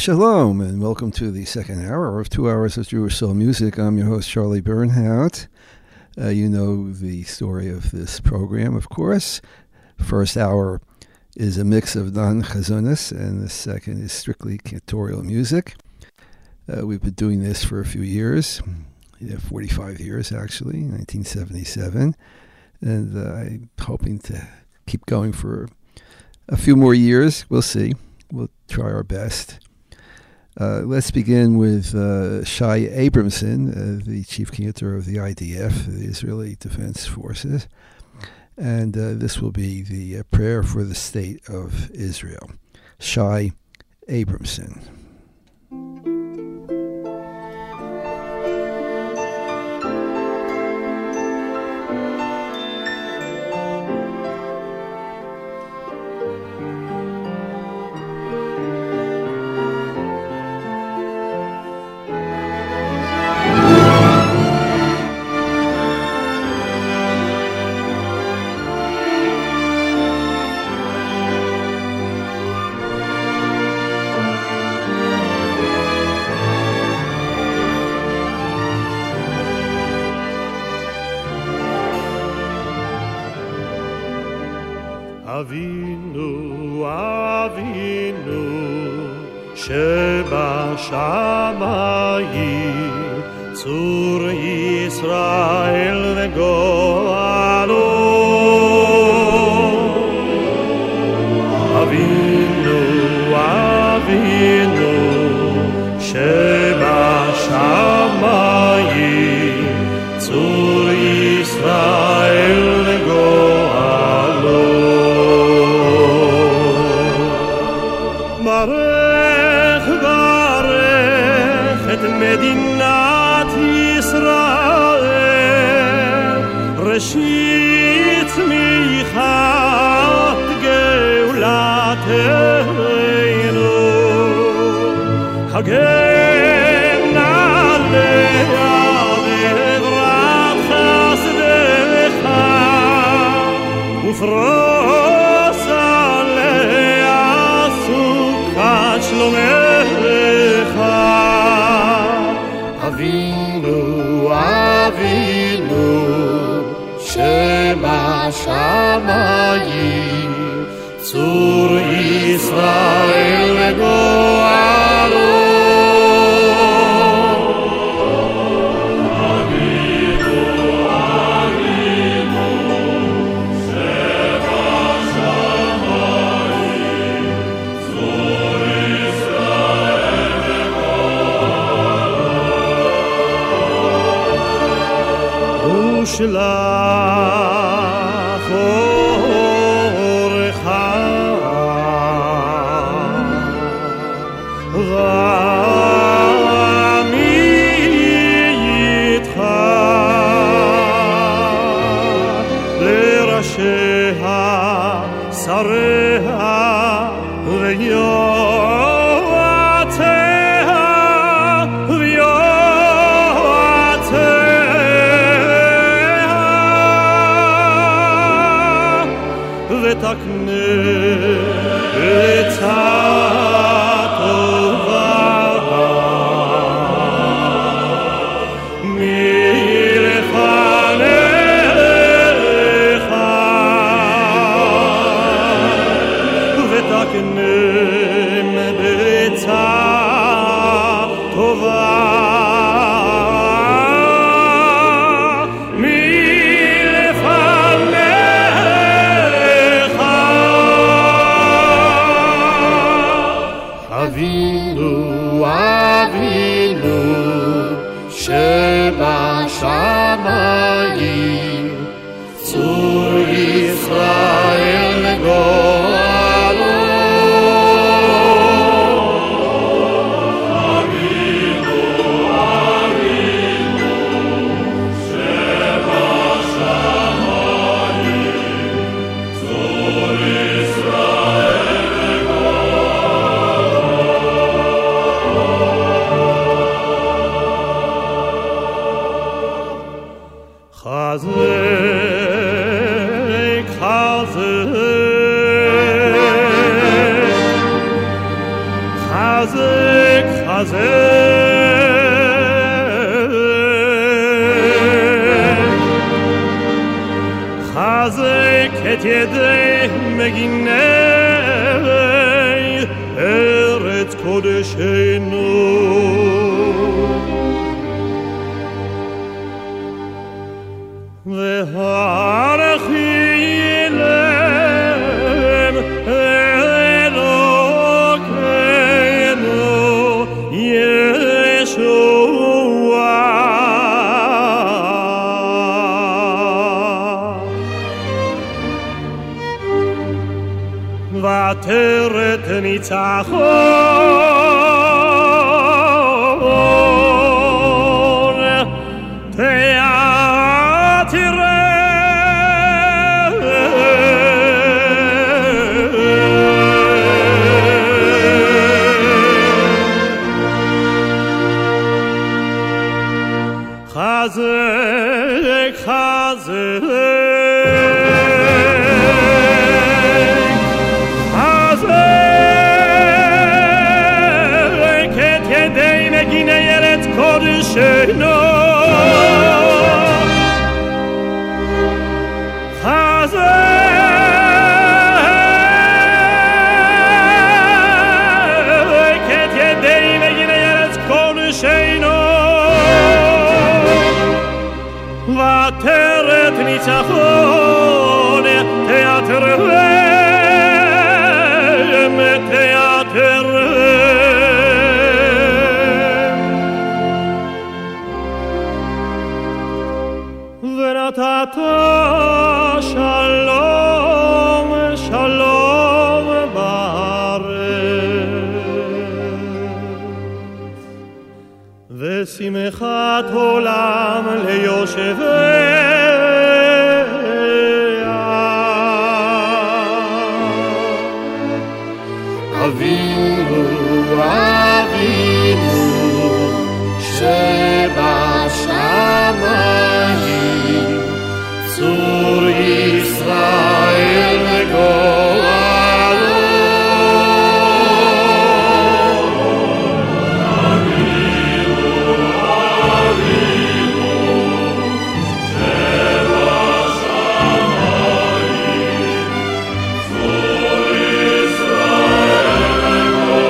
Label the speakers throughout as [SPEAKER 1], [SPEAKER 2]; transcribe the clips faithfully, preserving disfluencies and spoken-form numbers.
[SPEAKER 1] Shalom, and welcome to the second hour of two hours of Jewish Soul Music. I'm your host, Charlie Bernhardt. Uh, you know the story of this program, of course. First hour is a mix of non-chazunis, and the second is strictly cantorial music. Uh, we've been doing this for a few years, yeah, forty-five years actually, nineteen seventy-seven, and uh, I'm hoping to keep going for a few more years. We'll see. We'll try our best. Uh, let's begin with uh, Shai Abramson, uh, the chief cantor of the I D F, the Israeli Defense Forces. And uh, this will be the uh, prayer for the state of Israel. Shai Abramson.
[SPEAKER 2] אבינו, אבינו, שבשמיים, צור ישראל וגואלו. אבינו, אבינו, שבשמיים, צור ישראל וגואלו. ברך ברך את מדינת ישראל, ראשית צמיחת גאולתנו, הגן עליה בעזרת חסדך ופרוס עליה סוכת שלומך. אבינו, אבינו, שבשמיים, צור ישראל וגואלו. שלח אורך ועמי איתך לראשיה שריה ויועציה ויועציה ותקנה עצה טובה מלפניך ותקנם בעצה טובה שבשמיים, צור ישראל גואלו. אבינו, אבינו, שבשמיים, צור ישראל גואלו. חזק חזק חזק את ידי מגיני ארץ קודשנו והערכי להם אלוקינו ישוע ועטרת ניצחון תעטרם חזק חזק חזק את ידי מגיני ארץ קודשנו חזק את ידי מגיני ארץ קודשנו ועטרת ניצחון תעטרם תעטרם ונתת שלום שלום בארץ ושמחת עולם ליושביה
[SPEAKER 3] אבינו אבינו שבשמיים צור ישראל גואלו אבינו אבינו שבשמיים צור ישראל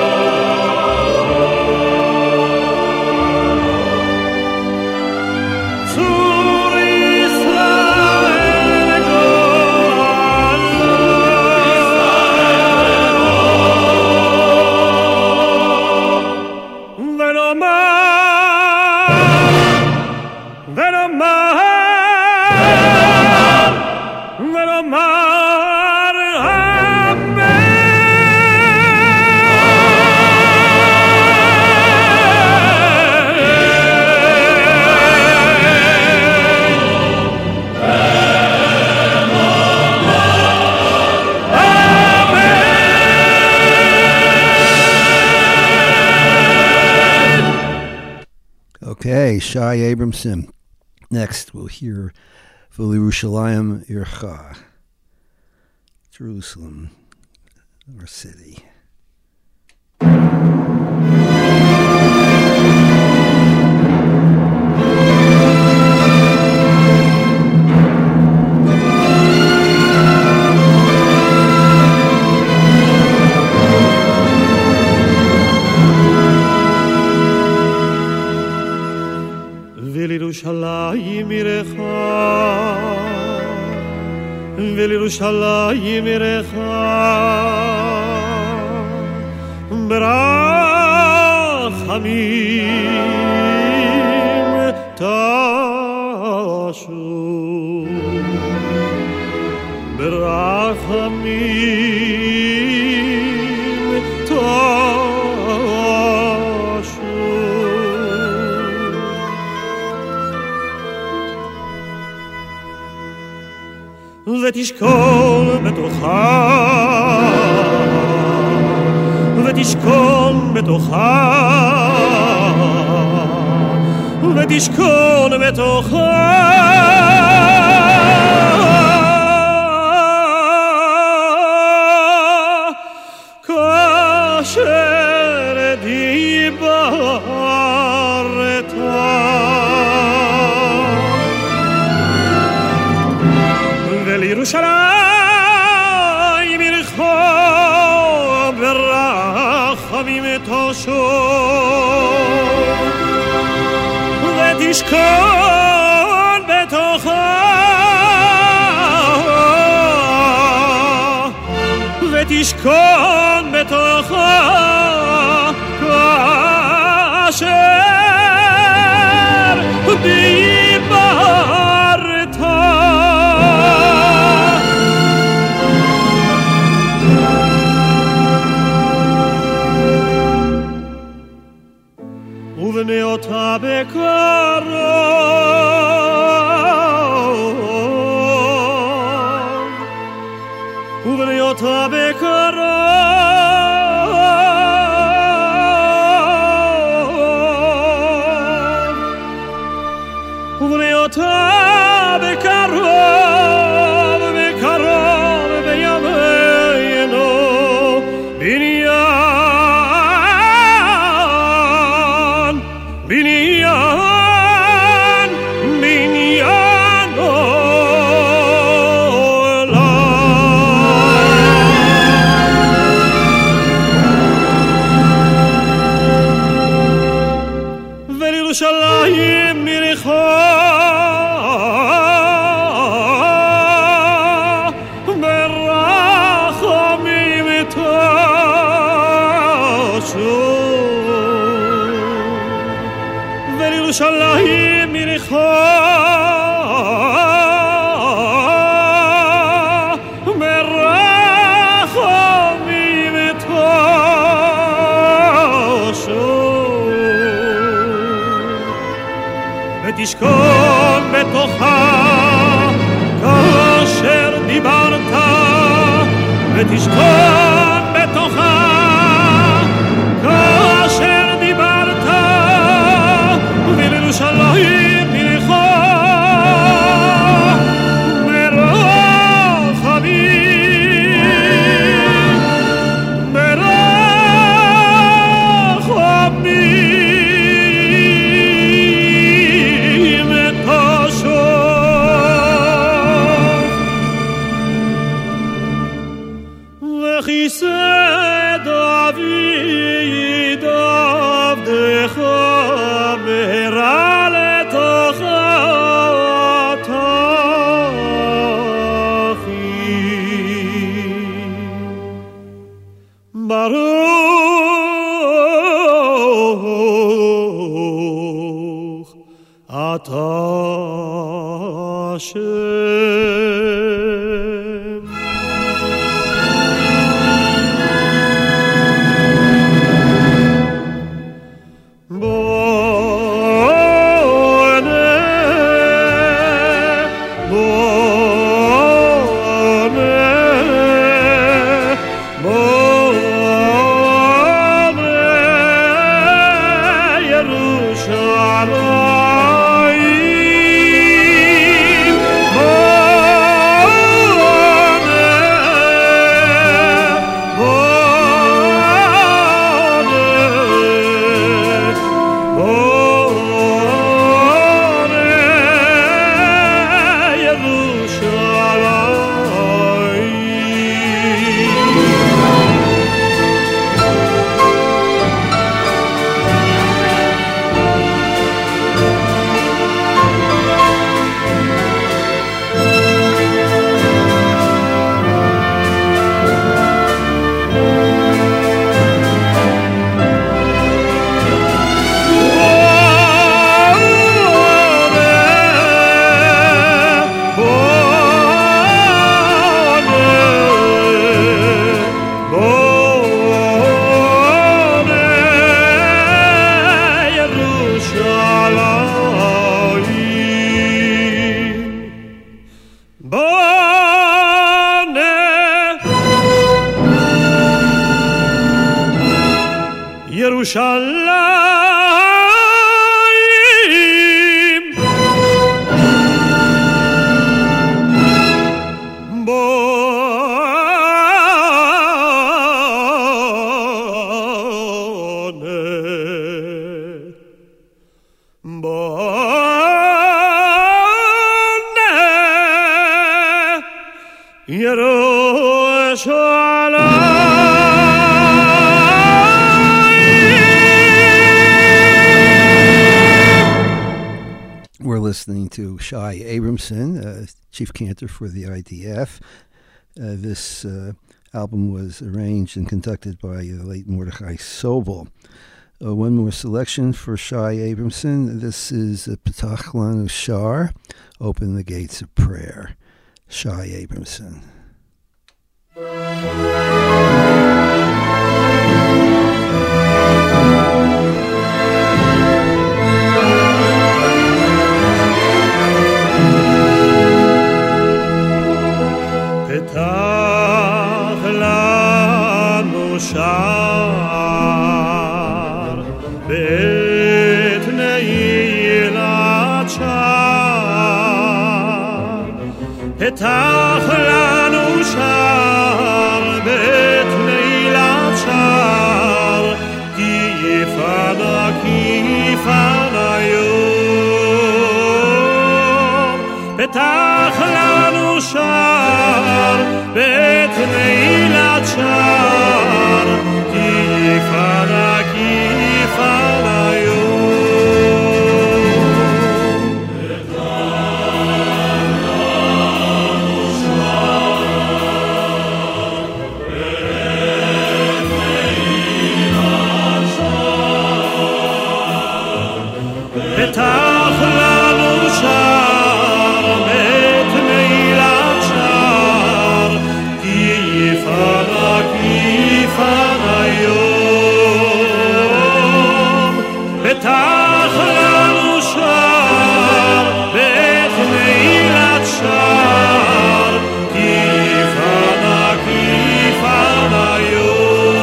[SPEAKER 3] צור ישראל גואלו ונאמר ונאמר ונאמר
[SPEAKER 1] Okay, Shai Abramson. Next, we'll hear V'Yerushalayim Ircha, Jerusalem, our city.
[SPEAKER 2] ולירושלים עירך ולירושלים עירך ברחמים תשוב ברחמים תשוב ותשכון בתוכה ותשכון בתוכה ותשכון בתוכה כאשר תושו ותשכון בתוכה ותשכון בתוכה כאשר דיברת ובני אותה בקרוב ובני אותה בקרוב ובני אותה בקרוב בקרוב בימינו בניין בניין בניין עולם ולירושלים נרחוב ולירושלים מרחוב מרחמים תושו ותשכון בתוכה כאשר דיברת ותשכון בתוכה כאשר דיברת ולירושלים מרחוב מרחמים מרחמים תושו וכיסא דוד עבדך מהרה לתוכה תכין ברוך אתה השם ירושלים ירושלים
[SPEAKER 1] listening to Shai Abramson, uh, chief cantor for the I D F. Uh, this uh, album was arranged and conducted by the late Mordechai Sobel. Uh, one more selection for Shai Abramson. This is uh, Petach Lanu Shar, Open the Gates of Prayer. Shai Abramson.
[SPEAKER 2] Petach lanu shar bet neilat shar Petach lanu shar bet neilat shar ki yifana ki yifana yom Petach lanu shar bet neilat shar ki yifana ki yifana yom Petach lanu shar bet neilat shar Petach lanu shar bet neilat shar ki yifana ki yifana yom Petach lanu shar bet neilat shar ki yifana ki yifana yom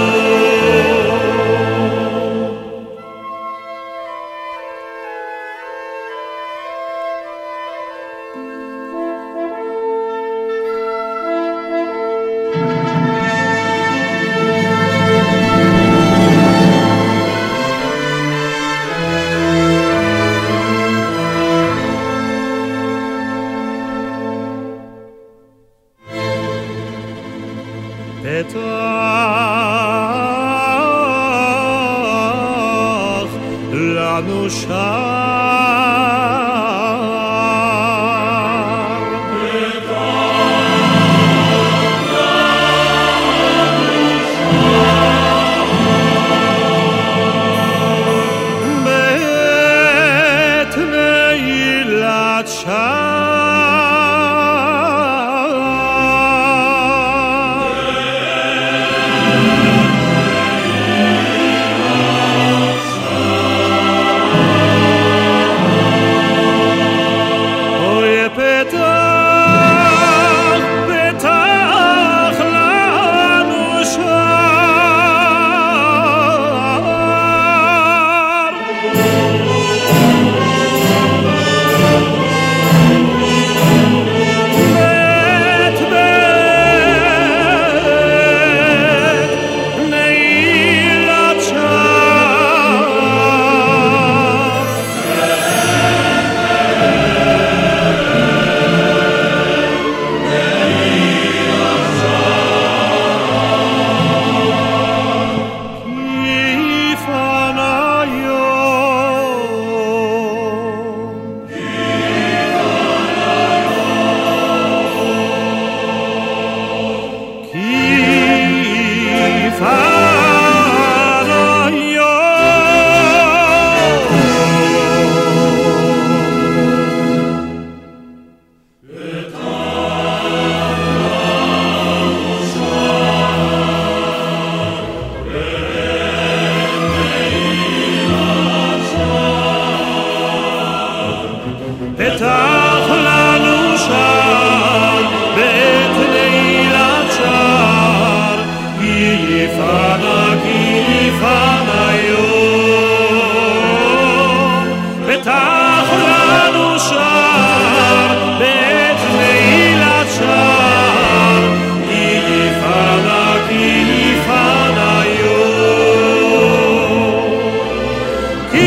[SPEAKER 2] Petach lanu shar bet neilat shar Petach lanu shar bet neilat shar ki yifana ki yifana yom Petach lanu shar bet neilat shar ki yifana ki yifana yom Ki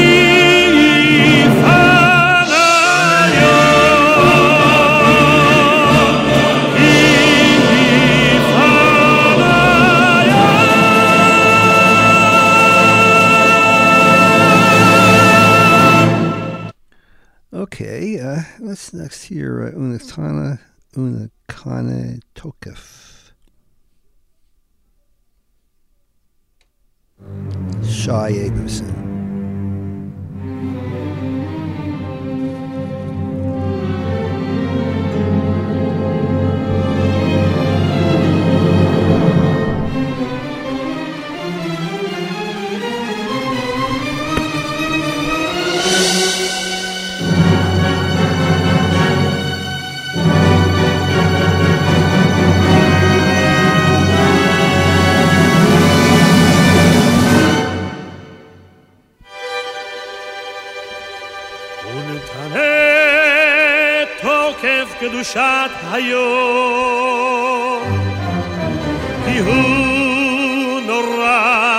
[SPEAKER 1] Okay, uh, let's next hear uh, Unakane, Unakane Tokef. Shai Abramson.
[SPEAKER 2] קדושת היום כי הוא נורא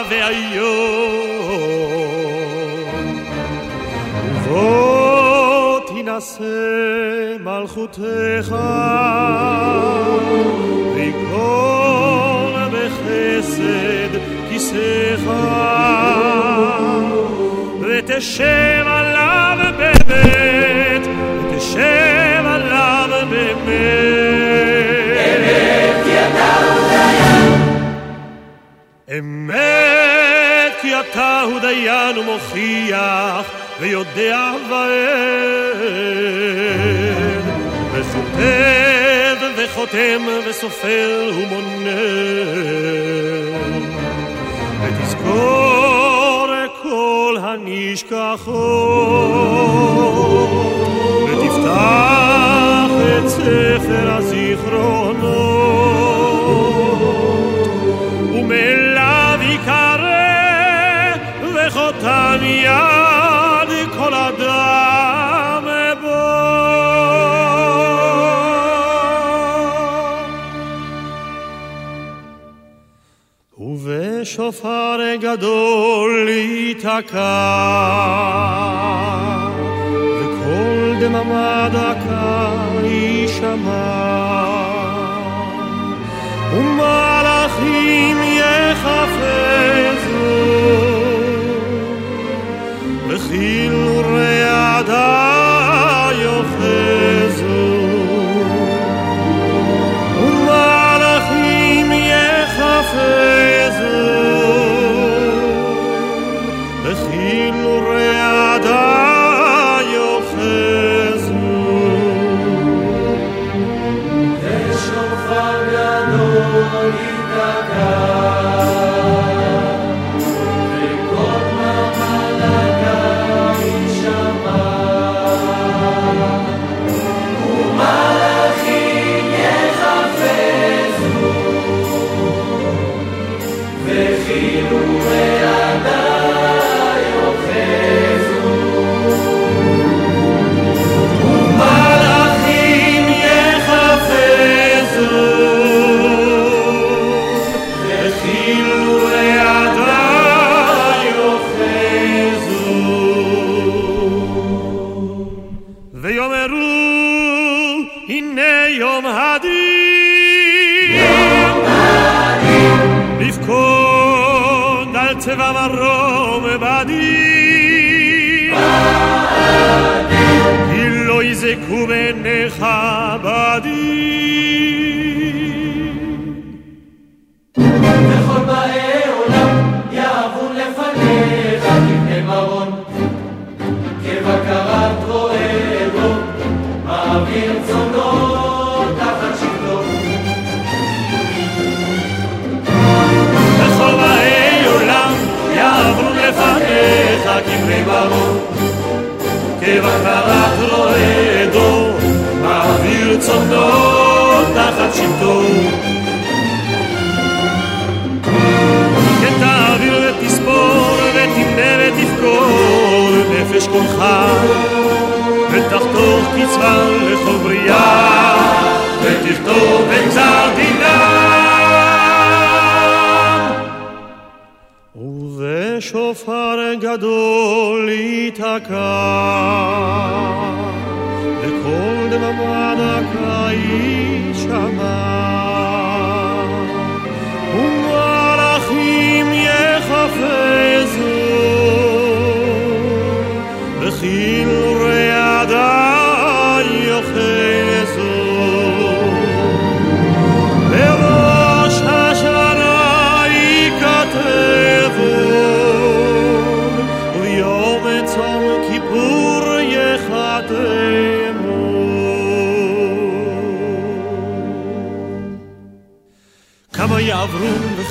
[SPEAKER 2] ואיום ובוא תנסה מלכותך ויקום בחסד כיסך ותשב עליו באמת ותשב עליו
[SPEAKER 4] אמת כי אתה הוא דיין
[SPEAKER 2] אמת כי אתה הוא דיין ומוכיח ויודע ואין וכותב וחותם וסופר ומונה ותזכור כל הנשכחות ותפתח את ספר הזיכרונות ומאליו יקרא וחותם יד כל אדם בו ובשופר גדול ייתקע וכל דממה דקה יישמע ומלאכים יחפזו וכאילו רעדה יוחזו ומלאכים יחפזו וכאילו רעדה צבע מרום בדי כי לא יזכו בעיניך בדי
[SPEAKER 4] וכל באי עולם יעברו לפניך כבני מרון כבקרת רועה בו מעביר צונות תחת שבטו
[SPEAKER 2] וכל באי עולם יעברו לפניך כבני מרון כבקרת רועה בו מעביר צונות תחת שבטו כן תעביר ותספור ותמנה ותפקור נפש כלך ותחתוך קצרה לכל בריאה ותכתוב את גזר דינם ובשופר גדול ייתקע וכל דממה דקה יישמע ומלאכים יחפזו וכאילו רעדה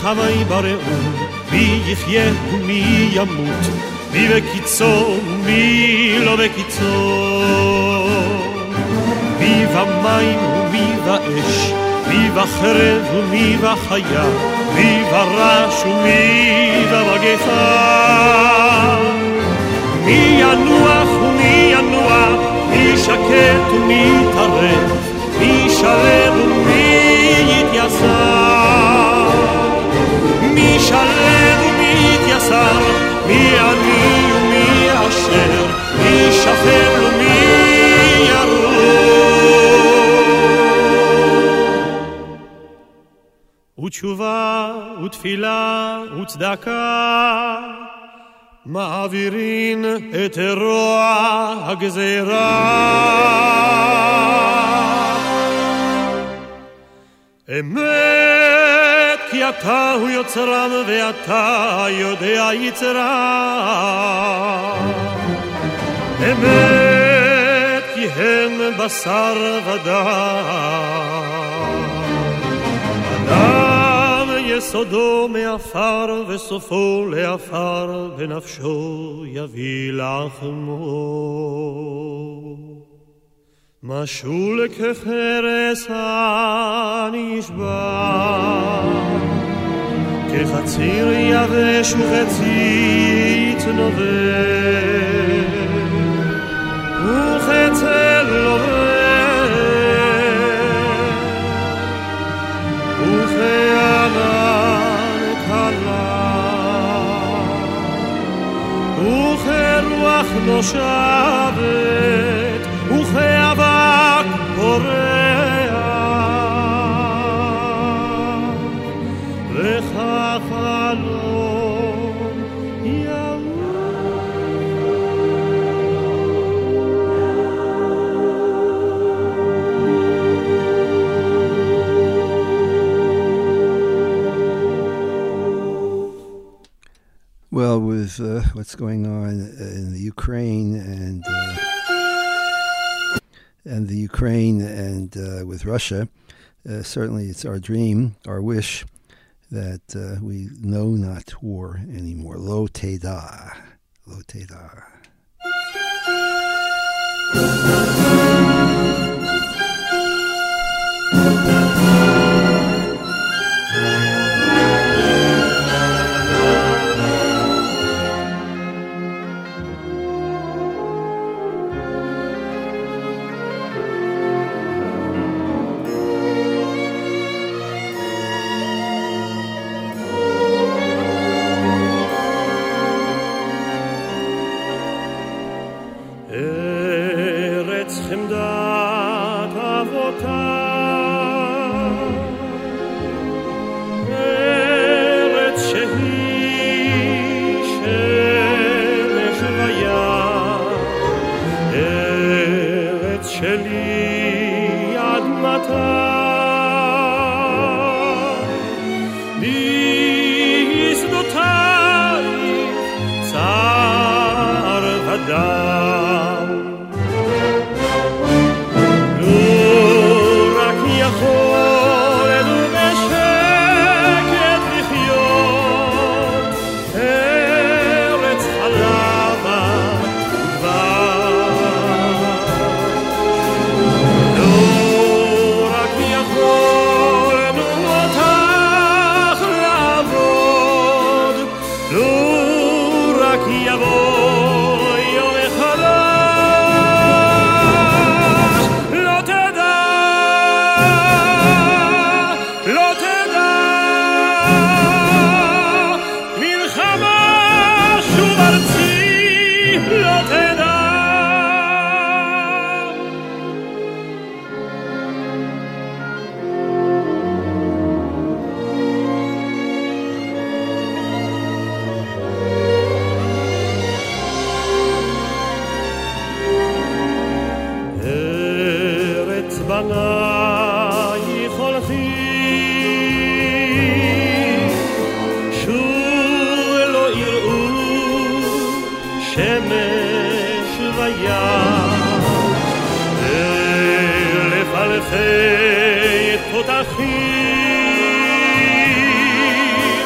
[SPEAKER 3] מלחמי בראו, מי יחיה ומי ימות, מי בקיצו ומי לא בקיצו, מי במים ומי באש, מי בחרב ומי בחיה, מי ברש ומי במגפה, מי ינוח ומי ינוע, מי שקט ומי טרף, מי שלב ומי יתייסר, מי שלב ומי יתייסר, מי עני ומי עשר, מי שפל ומי ירוד. ותשובה ותפילה וצדקה מעבירין את רוע הגזירה. אמת כי אתה הוא יוצרם ואתה יודע יצרם. אמת כי הם בשר ודם. אדם יסודו מעפר וסופו לעפר ונפשו יביא לחמו. משול כחרס הנשבע, כחציר יבש וחצית נובש, וכצל לובש, וכענן קלה, וכרוח נושבת, וכאבק פורח, וכחלום ימות.
[SPEAKER 1] Well, with uh, what's going on in the Ukraine and uh, and the Ukraine and uh, with Russia, uh, certainly it's our dream, our wish, that uh, we know not war anymore. Lo teda, lo teda.
[SPEAKER 3] אלפי תותחים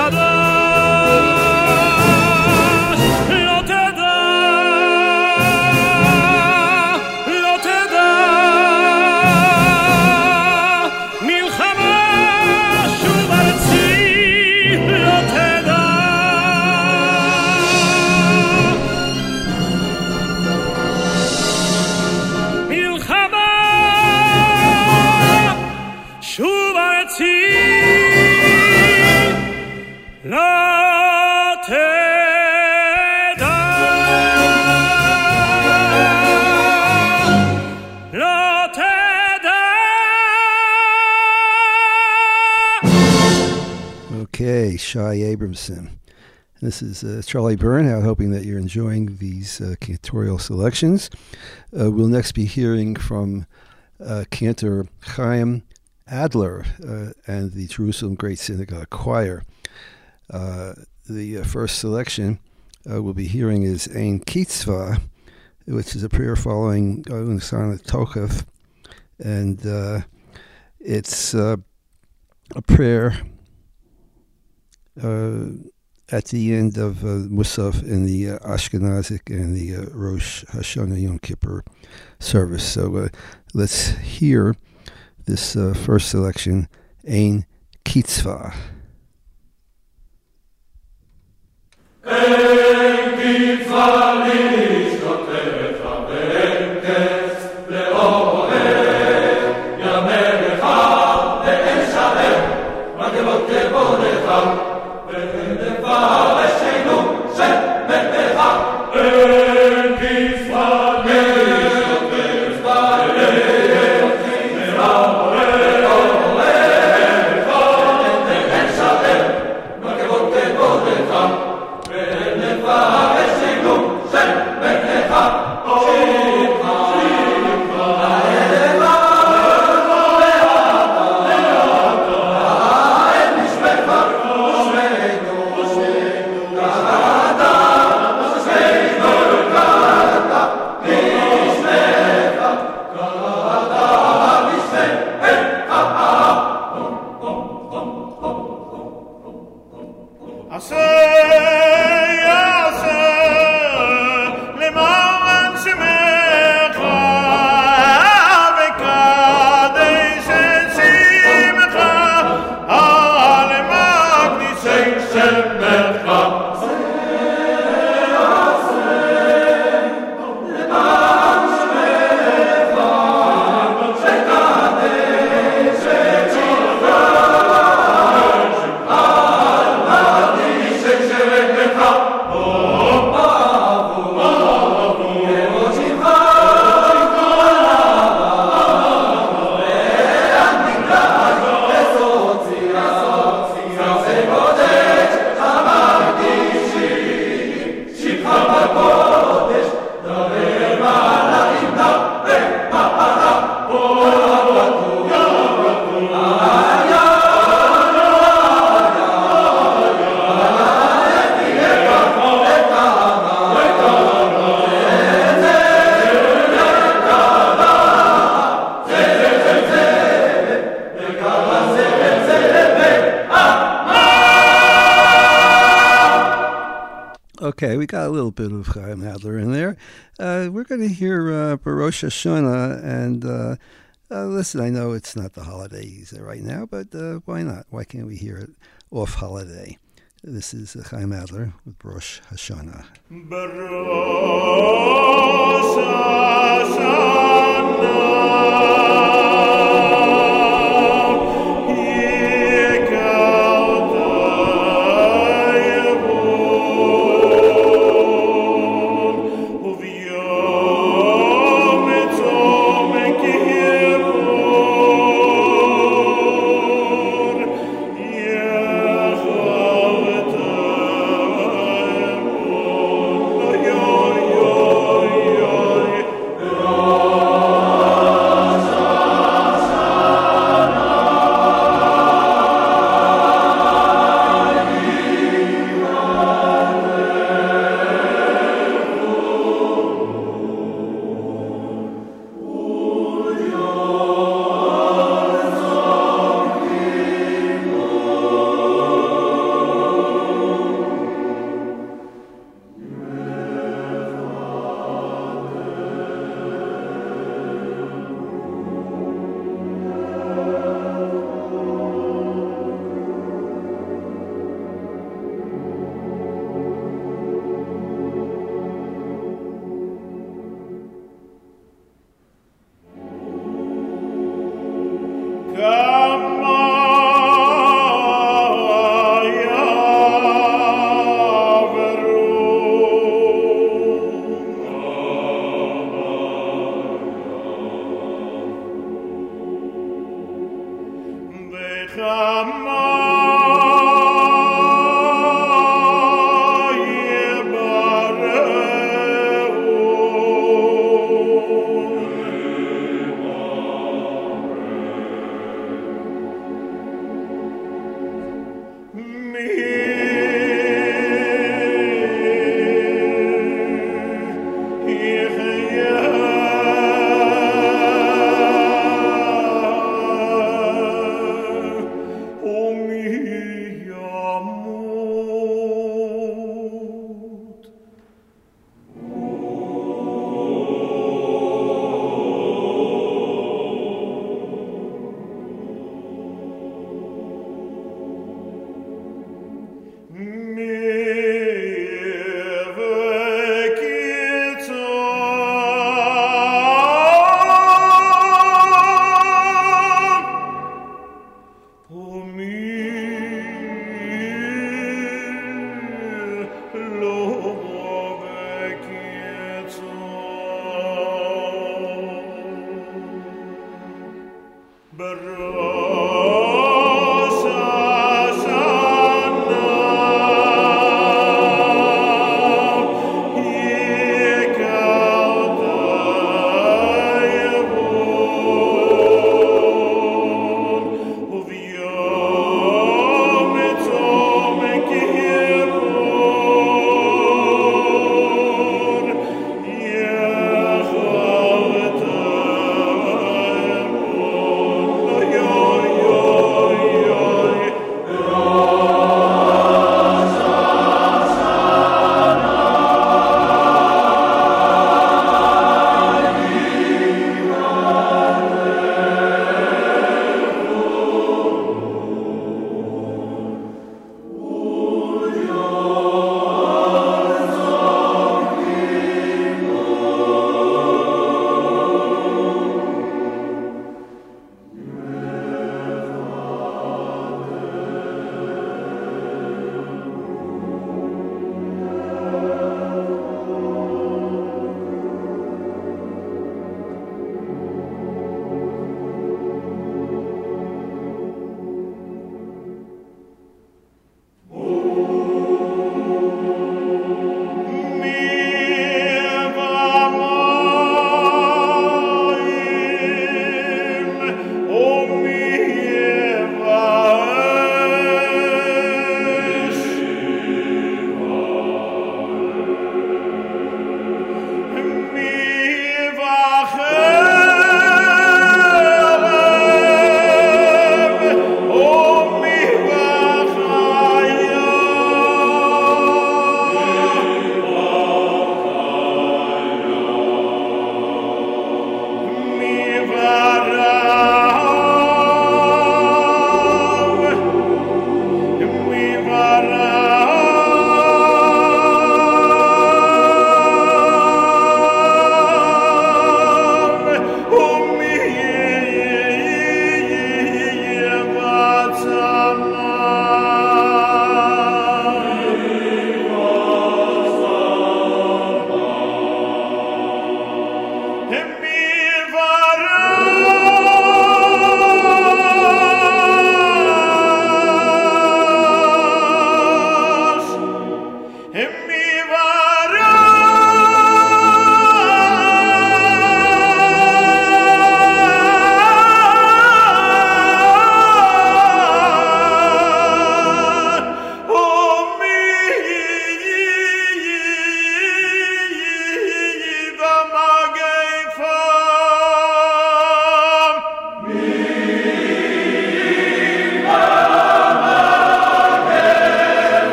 [SPEAKER 1] Okay, Shai Abramson. This is uh, Charlie Bernhout, hoping that you're enjoying these uh, cantorial selections. Uh, we'll next be hearing from uh, cantor Chaim Adler uh, and the Jerusalem Great Synagogue Choir. Uh, the uh, first selection uh, we'll be hearing is Ein Kitzvah, which is a prayer following Unsana Tochav, and uh, it's uh, a prayer Uh, at the end of uh, Musaf in the uh, Ashkenazic and the uh, Rosh Hashanah Yom Kippur service. So uh, let's hear this uh, first selection, Ein Kitzvah.
[SPEAKER 4] Ein Kitzvah lishkotecha be'enkes le'oher yamerecha le'en shalem magevot kevorecha
[SPEAKER 1] Okay, we got a little bit of Chaim Adler in there. Uh, we're going to hear uh, Rosh Hashanah, and uh, uh, listen, I know it's not the holidays right now, but uh, why not? Why can't we hear it off holiday? This is uh, Chaim Adler with Rosh Hashanah.
[SPEAKER 3] Rosh Hashanah.
[SPEAKER 4] Oh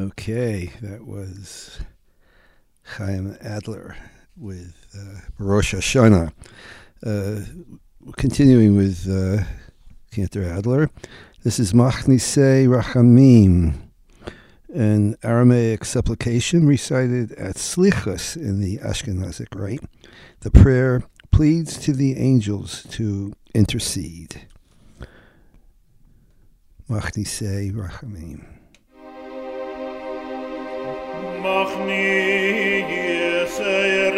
[SPEAKER 1] Okay, that was Chaim Adler with uh, Rosh Hashanah. Uh, continuing with uh, Cantor Adler, this is Machnise Rachamim, an Aramaic supplication recited at Slichus in the Ashkenazic rite. The prayer pleads to the angels to intercede. Machnise Rachamim.
[SPEAKER 3] Machnise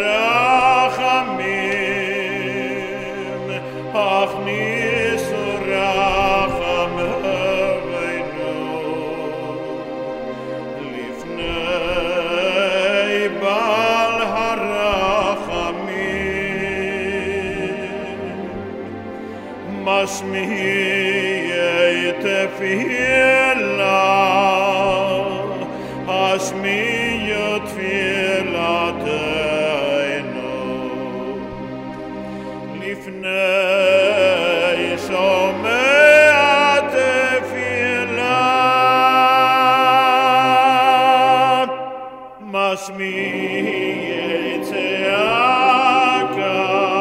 [SPEAKER 3] Rachamim, Achnis Racham Haveinu, Lifnei Bal Harachamim, Mashmi'ei Tefillah, Hashmi'ei Tfilateinu, Lifnei Shomei Tfilah, Mashmi'ei Tzeaka,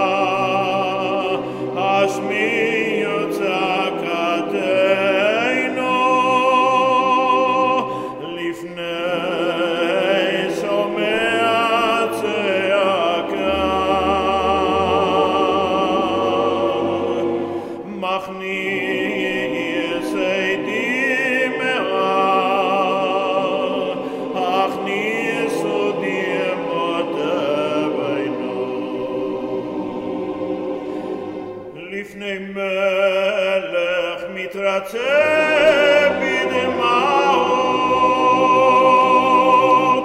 [SPEAKER 3] Hashmi'ei Tzakateinu, Lifnei Shomei Tzeaka, Machnise Dimah, Achnis Dimah Lifnei Melech Mitratzeh B'demaot,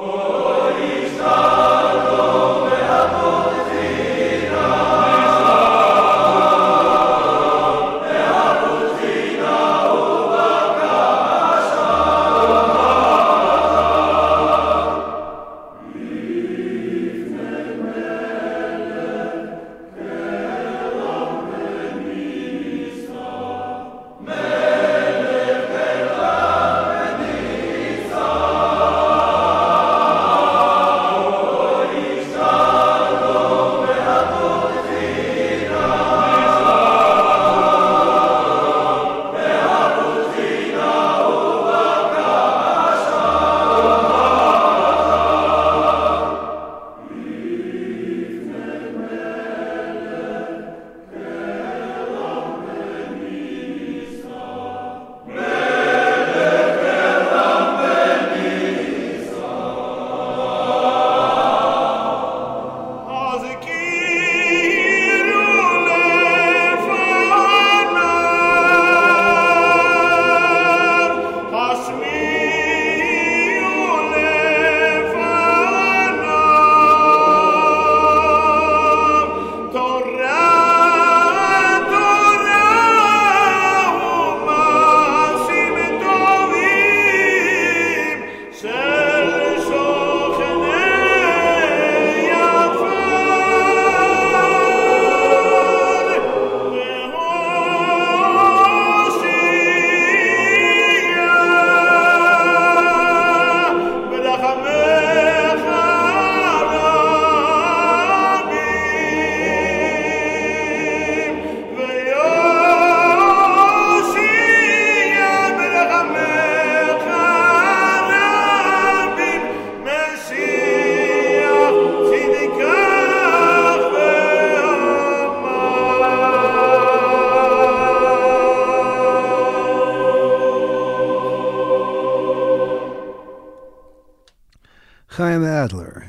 [SPEAKER 1] Chaim Adler.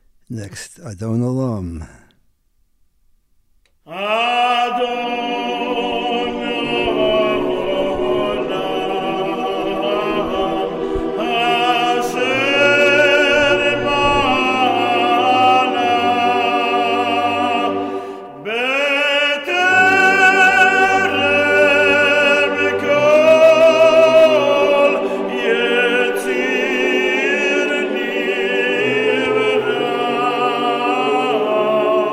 [SPEAKER 1] Next, Adon Olam.
[SPEAKER 3] Oh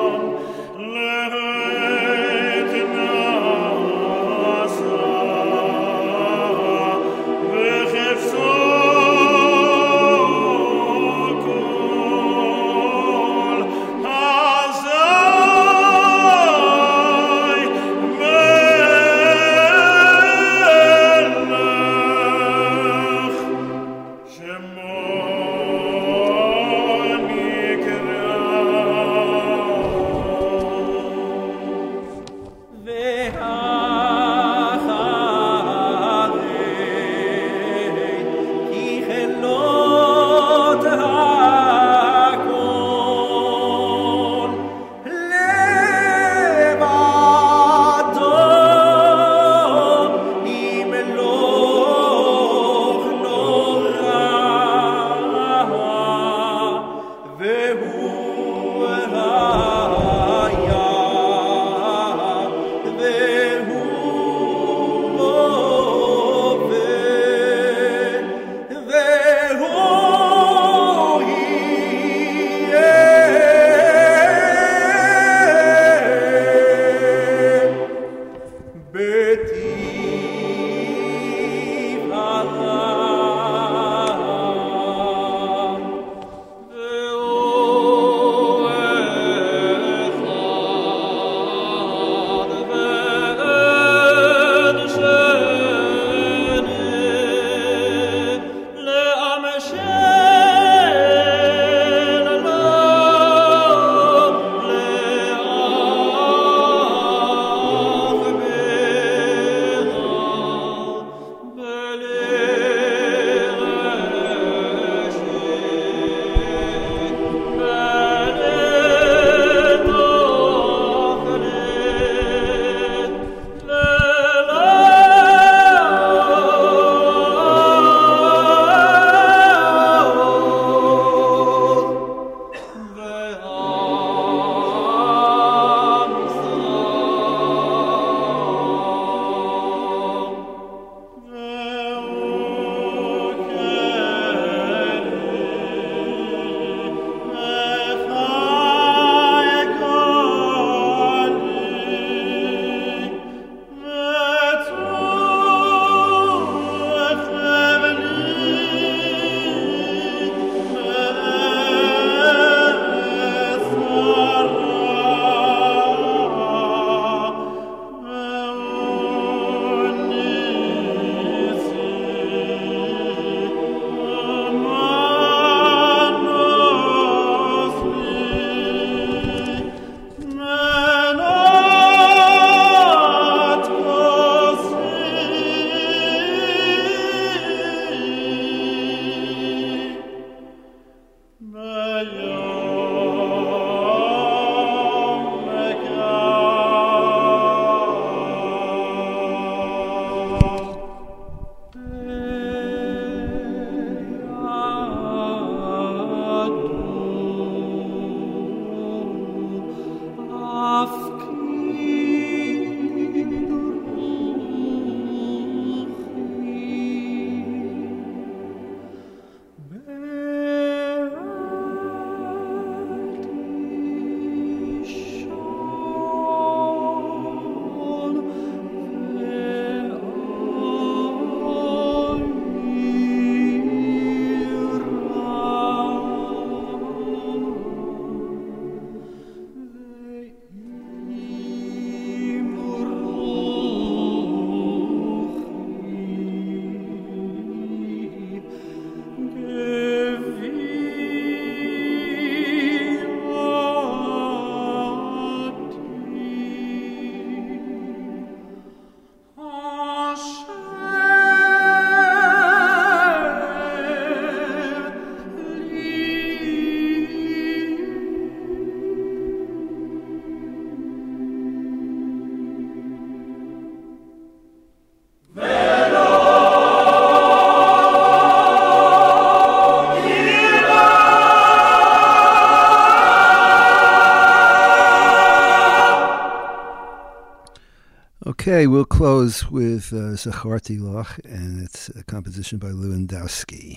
[SPEAKER 1] Okay, we'll close with uh, Zacharti Loch, and it's a composition by Lewandowski.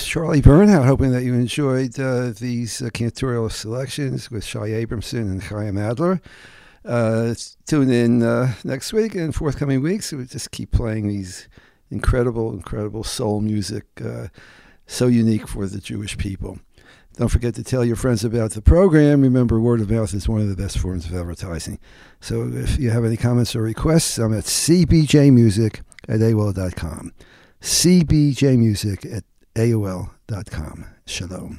[SPEAKER 1] host, Charlie Bernhout, hoping that you enjoyed uh, these uh, cantorial selections with Shai Abramson and Chaim Adler. Uh, tune in uh, next week and forthcoming weeks. We just keep playing these incredible, incredible soul music, uh, so unique for the Jewish people. Don't forget to tell your friends about the program. Remember, word of mouth is one of the best forms of advertising. So if you have any comments or requests, I'm at c b j music at a o l dot com. c b j music at a o l dot com. Shalom.